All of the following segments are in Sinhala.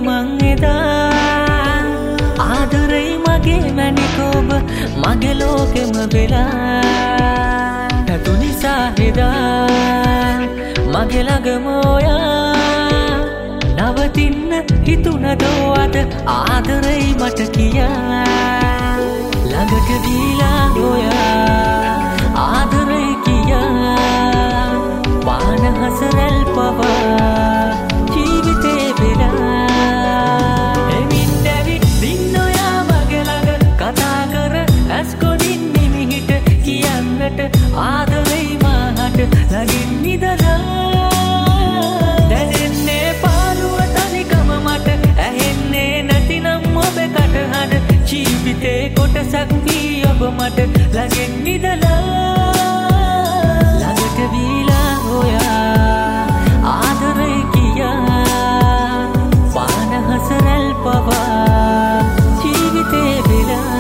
මං එදා ආදරෙයි මගේ මැනික ඔබ මගේ ලෝකෙම වෙලා නැතු නිසා හෙදා මගේ ළඟම ඔයා නවතින්න හිතුණදෝ අද ආදරෙයි මට කියා ළඟට දීලා ඔයා ආදරෙයි කියා පාන හසරැල් පවා ජීවිතේ වෙලා එමින් දැවිදින්න ඔයා මගේ ළඟ කතා කර ඇස් කොටින් නිමිහිට කියන්නට ආදරෙයි මාහට ළඟින් නිදලා දැනෙන්නේ පාළුව තනිකම මට ඇහෙන්නේ නැතිනම් ඔබේ කටහඬ ජීවිතේ කොටසක් වී ඔබ මට ළඟින් නිදලා ළඟට වීලා ඔයා ආදරේ කියා පාන හසරැල් පවා ජීවිතේ වෙලා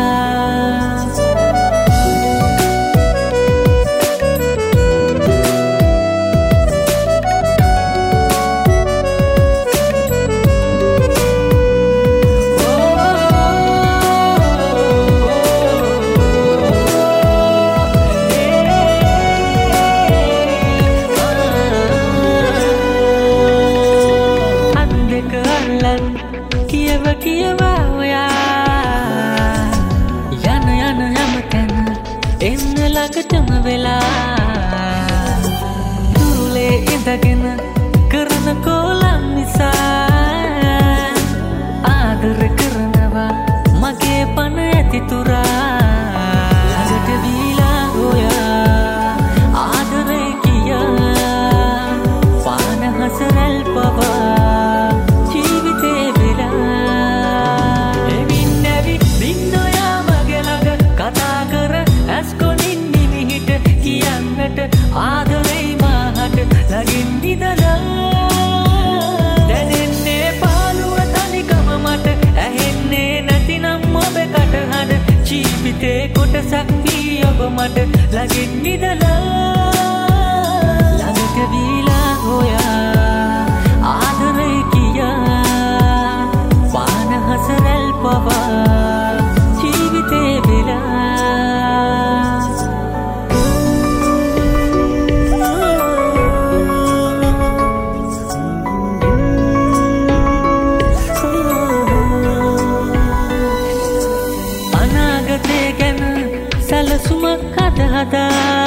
කියවා ඔයා යන හැමතැන එන්න ළඟටම වෙලා තුරුලේ ඉඳගෙන කරන කෝලම් නිසා ආදර කරනවා මගේ පන ඇති තුරා ළඟට දීලා ඔයා ආදරේ කියා පාන හසරැල් පවා ජීවිතේ ආදරෙයි මාහට ළඟින් නිදලා දැනෙන්නේ පාළුව තනිකම මට ඇහෙන්නේ නැතිනම් ඔබේ කටහඬ ජීවිතේ කොටසක් වී ඔබ මට ළඟින් නිදලා ළඟට වීලා ඔයා ආදරෙයි කියා පාන හසරැල් පවා ජීවිතේ වෙලා සුමක් හදා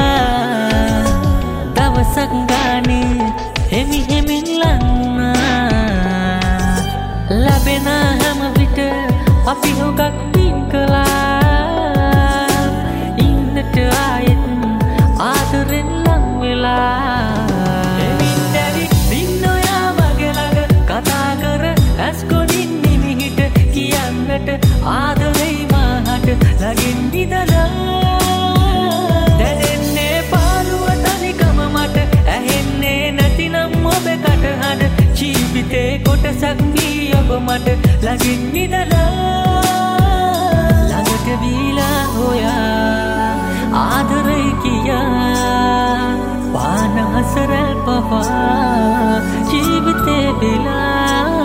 දවසක් ගානේ හෙමින් ලංනා ලැබෙන හැම විට අපි හොගක් පින් කළා ඉන්නට ආයෙත් ආදරෙන් ලං වෙලා එමින් දැවිදින්න ඔයා මගේ ළඟ කතා කර ඇස් කොටින් නිමිහිට කියන්නට ආදරෙයි මාහට ළඟින් නිදලා ජීවිතේ කොටසක් වී ඔබ මට ළඟින් නිදලා ළඟට වීලා ඔයා ආදරේ කියා පාන හසරැල් පවා ජීවිතේ වෙලා